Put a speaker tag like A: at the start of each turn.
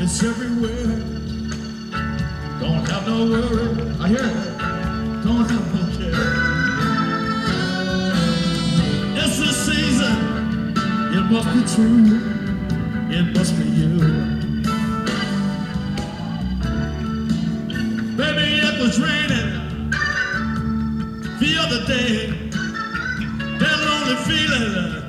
A: It's everywhere. Don't have no worry. I hear it. Don't have no care. It's the season. It must be true. It must be you. Baby, it was raining the other day. That lonely feeling